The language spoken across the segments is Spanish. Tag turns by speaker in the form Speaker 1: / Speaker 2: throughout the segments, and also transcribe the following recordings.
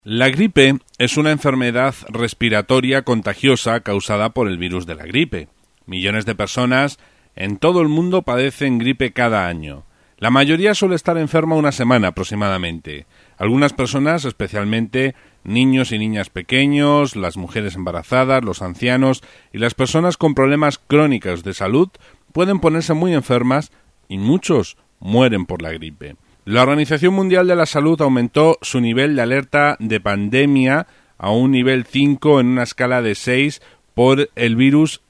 Speaker 1: La gripe es una enfermedad respiratoria contagiosa causada por el virus de la gripe. Millones de personas en todo el mundo padecen gripe cada año. La mayoría suele estar enferma una semana aproximadamente. Algunas personas, especialmente niños y niñas pequeños, las mujeres embarazadas, los ancianos y las personas con problemas crónicos de salud, pueden ponerse muy enfermas y muchos mueren por la gripe. La Organización Mundial de la Salud aumentó su nivel de alerta de pandemia a un nivel 5 en una escala de 6 por el virus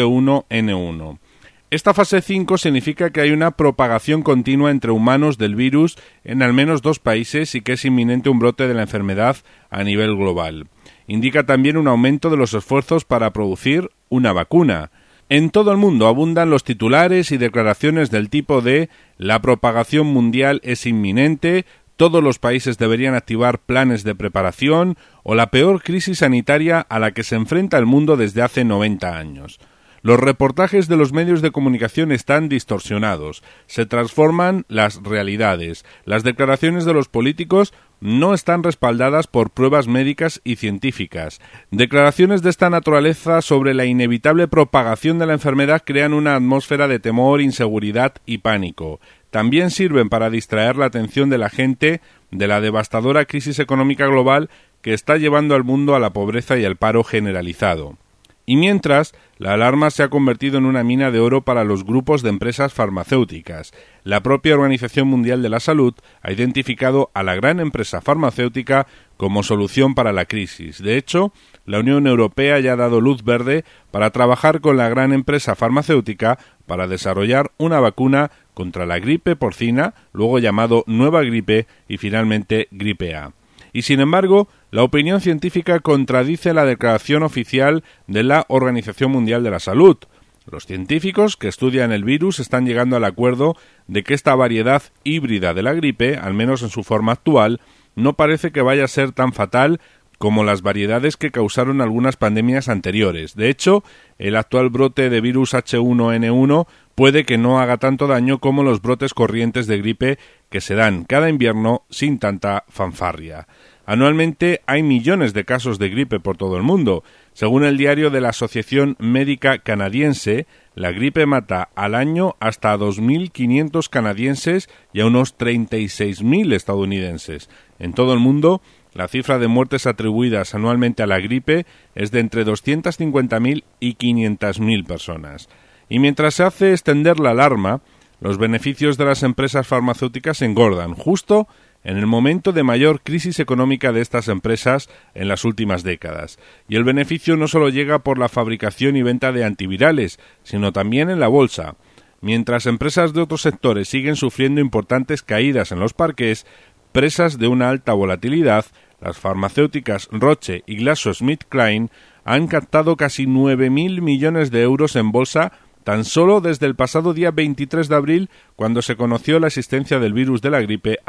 Speaker 1: H1N1. Esta fase 5 significa que hay una propagación continua entre humanos del virus en al menos 2 países y que es inminente un brote de la enfermedad a nivel global. Indica también un aumento de los esfuerzos para producir una vacuna. En todo el mundo abundan los titulares y declaraciones del tipo de «la propagación mundial es inminente», «todos los países deberían activar planes de preparación» o «la peor crisis sanitaria a la que se enfrenta el mundo desde hace 90 años». Los reportajes de los medios de comunicación están distorsionados, se transforman las realidades, las declaraciones de los políticos no están respaldadas por pruebas médicas y científicas. Declaraciones de esta naturaleza sobre la inevitable propagación de la enfermedad crean una atmósfera de temor, inseguridad y pánico. También sirven para distraer la atención de la gente de la devastadora crisis económica global que está llevando al mundo a la pobreza y al paro generalizado. Y mientras, la alarma se ha convertido en una mina de oro para los grupos de empresas farmacéuticas. La propia Organización Mundial de la Salud ha identificado a la gran empresa farmacéutica como solución para la crisis. De hecho, la Unión Europea ya ha dado luz verde para trabajar con la gran empresa farmacéutica para desarrollar una vacuna contra la gripe porcina, luego llamado nueva gripe y finalmente gripe A. Y sin embargo, la opinión científica contradice la declaración oficial de la Organización Mundial de la Salud. Los científicos que estudian el virus están llegando al acuerdo de que esta variedad híbrida de la gripe, al menos en su forma actual, no parece que vaya a ser tan fatal como las variedades que causaron algunas pandemias anteriores. De hecho, el actual brote de virus H1N1 puede que no haga tanto daño como los brotes corrientes de gripe que se dan cada invierno sin tanta fanfarria. Anualmente hay millones de casos de gripe por todo el mundo. Según el diario de la Asociación Médica Canadiense, la gripe mata al año hasta a 2.500 canadienses y a unos 36.000 estadounidenses. En todo el mundo, la cifra de muertes atribuidas anualmente a la gripe es de entre 250.000 y 500.000 personas. Y mientras se hace extender la alarma, los beneficios de las empresas farmacéuticas engordan, justo en el momento de mayor crisis económica de estas empresas en las últimas décadas. Y el beneficio no solo llega por la fabricación y venta de antivirales, sino también en la bolsa. Mientras empresas de otros sectores siguen sufriendo importantes caídas en los parques, presas de una alta volatilidad, las farmacéuticas Roche y GlaxoSmithKline han captado casi 9.000 millones de euros en bolsa tan solo desde el pasado día 23 de abril, cuando se conoció la existencia del virus de la gripe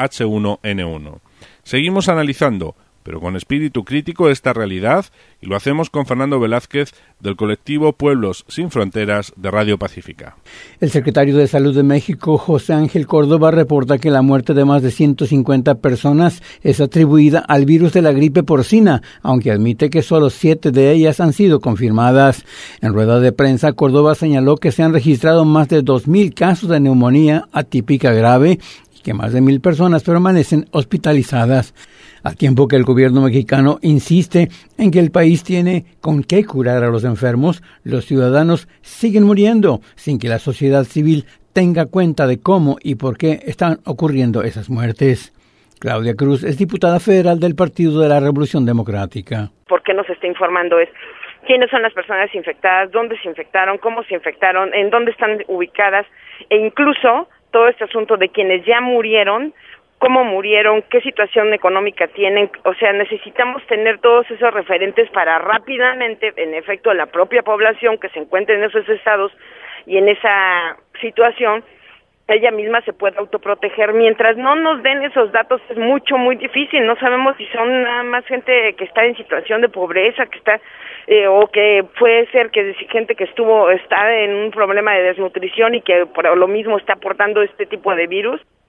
Speaker 1: H1N1. Seguimos analizando, pero con espíritu crítico, esta realidad, y lo hacemos con Fernando Velázquez, del colectivo Pueblos Sin Fronteras de Radio Pacífica.
Speaker 2: El secretario de Salud de México, José Ángel Córdoba, reporta que la muerte de más de 150 personas es atribuida al virus de la gripe porcina, aunque admite que solo 7 de ellas han sido confirmadas. En rueda de prensa, Córdoba señaló que se han registrado más de 2.000 casos de neumonía atípica grave y que más de 1.000 personas permanecen hospitalizadas. Al tiempo que el gobierno mexicano insiste en que el país tiene con qué curar a los enfermos, los ciudadanos siguen muriendo sin que la sociedad civil tenga cuenta de cómo y por qué están ocurriendo esas muertes. Claudia Cruz es diputada federal del Partido de la Revolución Democrática.
Speaker 3: ¿Por qué no se está informando? ¿Quiénes son las personas infectadas? ¿Dónde se infectaron? ¿Cómo se infectaron? ¿En dónde están ubicadas? E incluso todo este asunto de quienes ya murieron, cómo murieron, qué situación económica tienen. O sea, necesitamos tener todos esos referentes para rápidamente, en efecto, la propia población que se encuentre en esos estados y en esa situación, ella misma se puede autoproteger. Mientras no nos den esos datos es muy difícil. No sabemos si son nada más gente que está en situación de pobreza, que está o que puede ser que gente que está en un problema de desnutrición y que por lo mismo está portando este tipo de virus.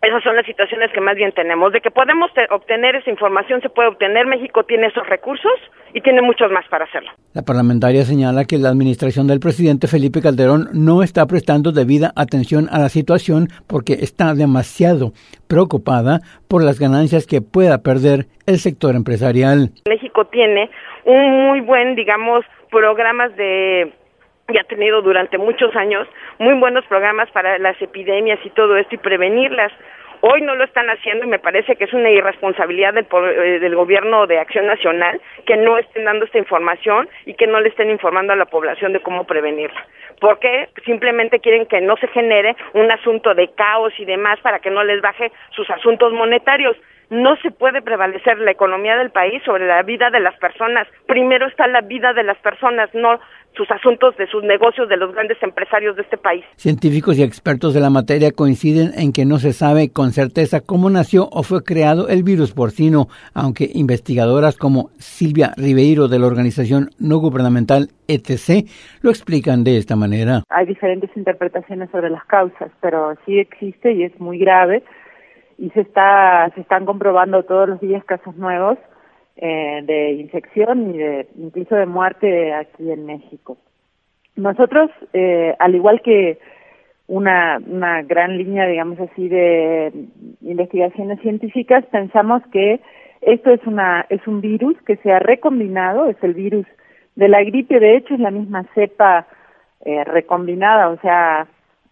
Speaker 3: Esas son las situaciones que más bien tenemos. De que podemos obtener esa información, se puede obtener. México tiene esos recursos y tiene muchos más para hacerlo.
Speaker 2: La parlamentaria señala que la administración del presidente Felipe Calderón no está prestando debida atención a la situación porque está demasiado preocupada por las ganancias que pueda perder el sector empresarial.
Speaker 3: México tiene un muy buen, programas y ha tenido durante muchos años muy buenos programas para las epidemias y todo esto y prevenirlas. Hoy no lo están haciendo y me parece que es una irresponsabilidad del gobierno de Acción Nacional que no estén dando esta información y que no le estén informando a la población de cómo prevenirla. Porque simplemente quieren que no se genere un asunto de caos y demás para que no les baje sus asuntos monetarios. No se puede prevalecer la economía del país sobre la vida de las personas. Primero está la vida de las personas, no sus asuntos de sus negocios, de los grandes empresarios de este país.
Speaker 2: Científicos y expertos de la materia coinciden en que no se sabe con certeza cómo nació o fue creado el virus porcino, aunque investigadoras como Silvia Ribeiro de la organización no gubernamental ETC lo explican de esta manera.
Speaker 4: Hay diferentes interpretaciones sobre las causas, pero sí existe y es muy grave. Y se están comprobando todos los días casos nuevos de infección y incluso de muerte aquí en México. Nosotros, al igual que una gran línea, digamos así, de investigaciones científicas, pensamos que esto es un virus que se ha recombinado, es el virus de la gripe, de hecho es la misma cepa recombinada, o sea,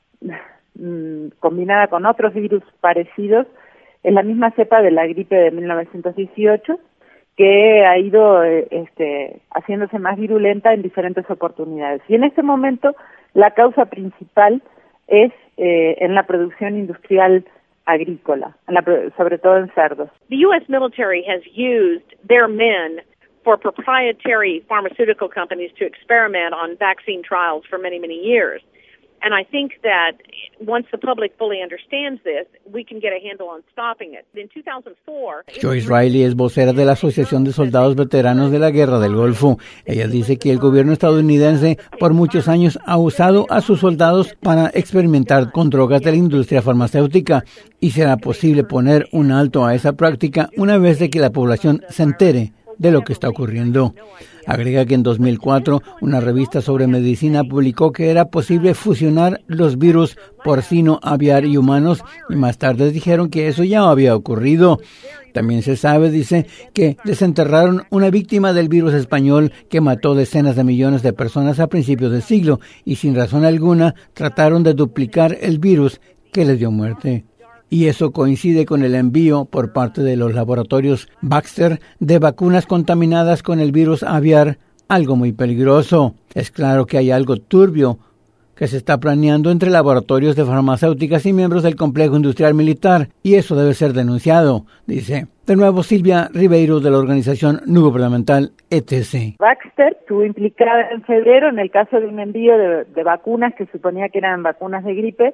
Speaker 4: combinada con otros virus parecidos, es la misma cepa de la gripe de 1918 que ha ido haciéndose más virulenta en diferentes oportunidades. Y en este momento la causa principal es en la producción industrial agrícola, sobre todo en cerdos.
Speaker 5: The U.S. military has used their men for proprietary pharmaceutical companies to experiment on vaccine trials for many, many years. And I think that once the public fully understands this, we can get a handle on stopping it. In 2004...
Speaker 2: Joyce Riley es vocera de la Asociación de Soldados Veteranos de la Guerra del Golfo. Ella dice que el gobierno estadounidense por muchos años ha usado a sus soldados para experimentar con drogas de la industria farmacéutica y será posible poner un alto a esa práctica una vez de que la población se entere de lo que está ocurriendo. Agrega que en 2004 una revista sobre medicina publicó que era posible fusionar los virus porcino, aviar y humanos y más tarde dijeron que eso ya había ocurrido. También se sabe, dice, que desenterraron una víctima del virus español que mató decenas de millones de personas a principios del siglo y sin razón alguna trataron de duplicar el virus que les dio muerte. Y eso coincide con el envío por parte de los laboratorios Baxter de vacunas contaminadas con el virus aviar, algo muy peligroso. Es claro que hay algo turbio que se está planeando entre laboratorios de farmacéuticas y miembros del complejo industrial militar, y eso debe ser denunciado, dice. De nuevo, Silvia Ribeiro de la organización no gubernamental ETC.
Speaker 4: Baxter estuvo implicada en febrero en el caso de un envío de vacunas que suponía que eran vacunas de gripe,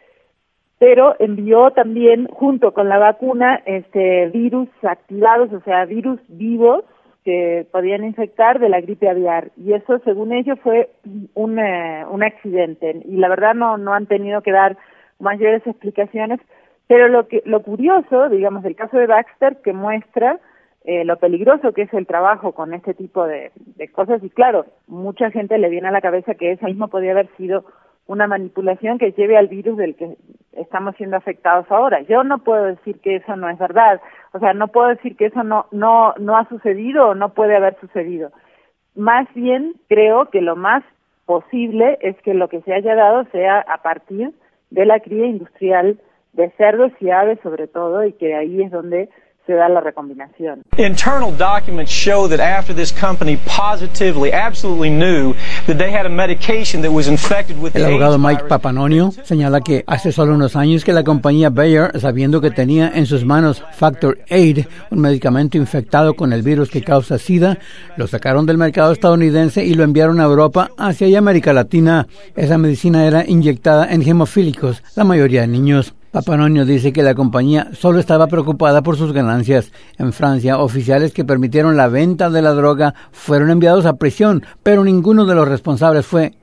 Speaker 4: pero envió también, junto con la vacuna, virus activados, o sea, virus vivos que podían infectar de la gripe aviar. Y eso, según ellos, fue un accidente. Y la verdad no han tenido que dar mayores explicaciones. Pero lo curioso, digamos, del caso de Baxter, que muestra lo peligroso que es el trabajo con este tipo de cosas. Y claro, mucha gente le viene a la cabeza que eso mismo podía haber sido una manipulación que lleve al virus del que estamos siendo afectados ahora. Yo no puedo decir que eso no es verdad, o sea, no puedo decir que eso no ha sucedido o no puede haber sucedido. Más bien creo que lo más posible es que lo que se haya dado sea a partir de la cría industrial de cerdos y aves sobre todo, y que ahí es donde se da la recombinación.
Speaker 6: Internal documents show that after this company positively, absolutely knew that they had a medication that was infected with
Speaker 2: El abogado Mike Papanonio señala que hace solo unos años que la compañía Bayer, sabiendo que tenía en sus manos Factor VIII, un medicamento infectado con el virus que causa SIDA, lo sacaron del mercado estadounidense y lo enviaron a Europa, Asia y América Latina. Esa medicina era inyectada en hemofílicos, la mayoría de niños. Papanonio dice que la compañía solo estaba preocupada por sus ganancias. En Francia, oficiales que permitieron la venta de la droga fueron enviados a prisión, pero ninguno de los responsables fue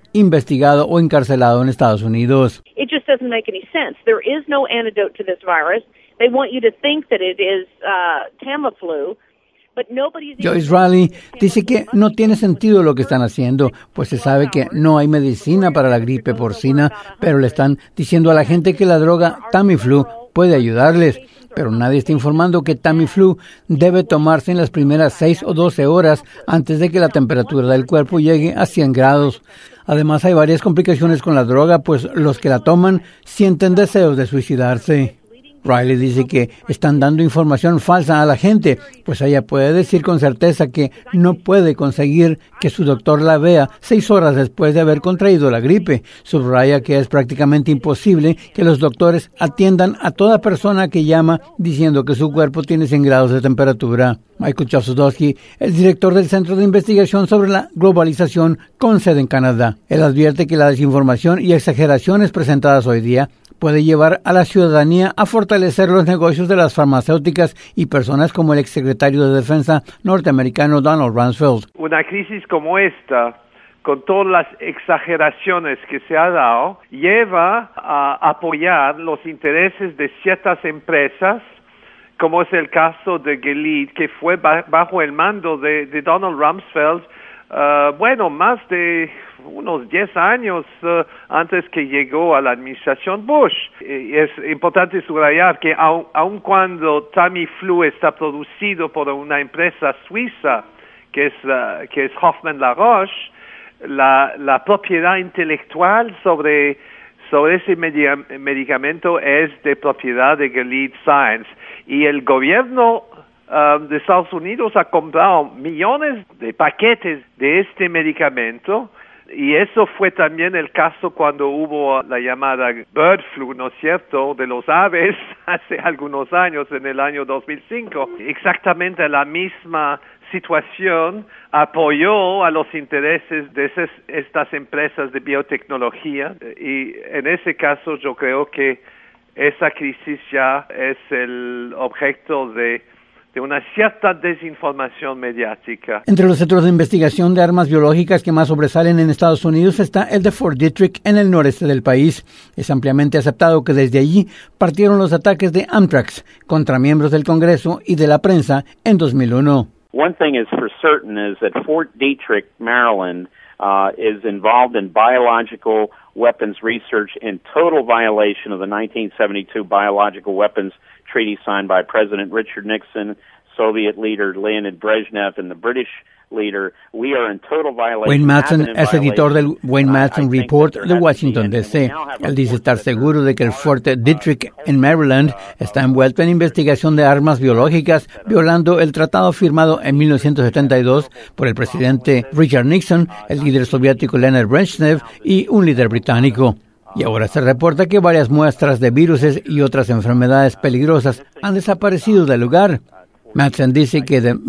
Speaker 2: investigado o encarcelado en Estados Unidos.
Speaker 5: It just doesn't make any sense. There is no antidote to this virus. They want you to think that it is Tamiflu.
Speaker 2: Joyce Riley dice que no tiene sentido lo que están haciendo, pues se sabe que no hay medicina para la gripe porcina, pero le están diciendo a la gente que la droga Tamiflu puede ayudarles. Pero nadie está informando que Tamiflu debe tomarse en las primeras 6 o 12 horas antes de que la temperatura del cuerpo llegue a 100 grados. Además, hay varias complicaciones con la droga, pues los que la toman sienten deseos de suicidarse. Riley dice que están dando información falsa a la gente, pues ella puede decir con certeza que no puede conseguir que su doctor la vea 6 horas después de haber contraído la gripe. Subraya que es prácticamente imposible que los doctores atiendan a toda persona que llama diciendo que su cuerpo tiene 100 grados de temperatura. Michael Chasudowski es director del Centro de Investigación sobre la Globalización con sede en Canadá. Él advierte que la desinformación y exageraciones presentadas hoy día puede llevar a la ciudadanía a fortalecer los negocios de las farmacéuticas y personas como el exsecretario de Defensa norteamericano Donald Rumsfeld.
Speaker 7: Una crisis como esta, con todas las exageraciones que se ha dado, lleva a apoyar los intereses de ciertas empresas, como es el caso de Gilead, que fue bajo el mando de Donald Rumsfeld, más de unos 10 años antes que llegó a la administración Bush. Es importante subrayar que aun cuando Tamiflu está producido por una empresa suiza que es Hoffmann La Roche, la propiedad intelectual sobre ese medicamento es de propiedad de Gilead Science, y el gobierno de Estados Unidos ha comprado millones de paquetes de este medicamento, y eso fue también el caso cuando hubo la llamada bird flu, ¿no es cierto?, de los aves hace algunos años, en el año 2005. Exactamente la misma situación apoyó a los intereses de estas empresas de biotecnología, y en ese caso yo creo que esa crisis ya es el objeto de una cierta desinformación mediática.
Speaker 2: Entre los centros de investigación de armas biológicas que más sobresalen en Estados Unidos está el de Fort Detrick en el noreste del país. Es ampliamente aceptado que desde allí partieron los ataques de Amtrak contra miembros del Congreso y de la prensa en 2001.
Speaker 8: One thing is for certain is that Fort Detrick, Maryland, is involved in biological weapons research in total violation of the 1972 Biological Weapons Treaty signed by President Richard Nixon, Soviet leader Leonid Brezhnev, and the British leader. We are in total violation.
Speaker 2: Wayne Madsen es editor del Wayne Madsen Report de Washington, D.C. Él dice estar seguro de que el Fort Detrick en Maryland está envuelto en investigación de armas biológicas, violando el tratado firmado en 1972 por el presidente Richard Nixon, el líder soviético Leonid Brezhnev y un líder británico. Y ahora se reporta que varias muestras de viruses y otras enfermedades peligrosas han desaparecido del lugar. Madsen dice que de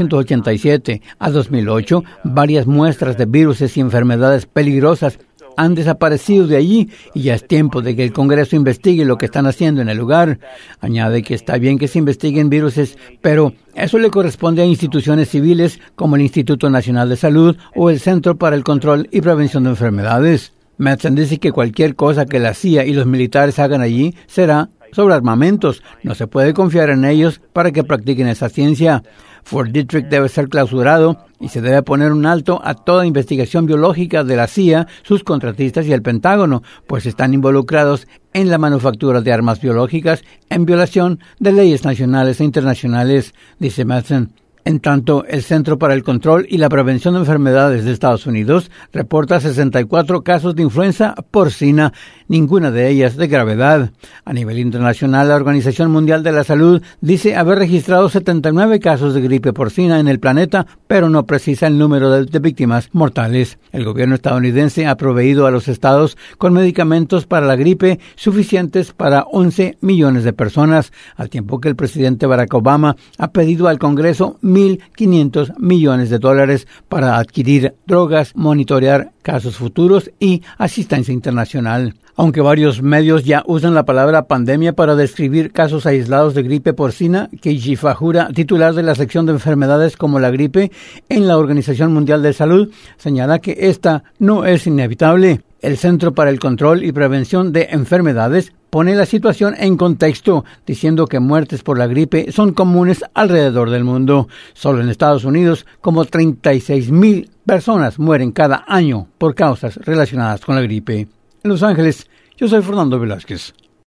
Speaker 2: 1987 a 2008, varias muestras de viruses y enfermedades peligrosas han desaparecido de allí y ya es tiempo de que el Congreso investigue lo que están haciendo en el lugar. Añade que está bien que se investiguen viruses, pero eso le corresponde a instituciones civiles como el Instituto Nacional de Salud o el Centro para el Control y Prevención de Enfermedades. Madsen dice que cualquier cosa que la CIA y los militares hagan allí será sobre armamentos. No se puede confiar en ellos para que practiquen esa ciencia. Fort Detrick debe ser clausurado y se debe poner un alto a toda investigación biológica de la CIA, sus contratistas y el Pentágono, pues están involucrados en la manufactura de armas biológicas en violación de leyes nacionales e internacionales, dice Madsen. En tanto, el Centro para el Control y la Prevención de Enfermedades de Estados Unidos reporta 64 casos de influenza porcina, ninguna de ellas de gravedad. A nivel internacional, la Organización Mundial de la Salud dice haber registrado 79 casos de gripe porcina en el planeta, pero no precisa el número de víctimas mortales. El gobierno estadounidense ha proveído a los estados con medicamentos para la gripe suficientes para 11 millones de personas, al tiempo que el presidente Barack Obama ha pedido al Congreso $1,500 millones para adquirir drogas, monitorear casos futuros y asistencia internacional. Aunque varios medios ya usan la palabra pandemia para describir casos aislados de gripe porcina, Keiji Fajura, titular de la sección de enfermedades como la gripe en la Organización Mundial de Salud, señala que esta no es inevitable. El Centro para el Control y Prevención de Enfermedades pone la situación en contexto, diciendo que muertes por la gripe son comunes alrededor del mundo. Solo en Estados Unidos, como 36,000 personas mueren cada año por causas relacionadas con la gripe. En Los Ángeles, yo soy Fernando Velázquez.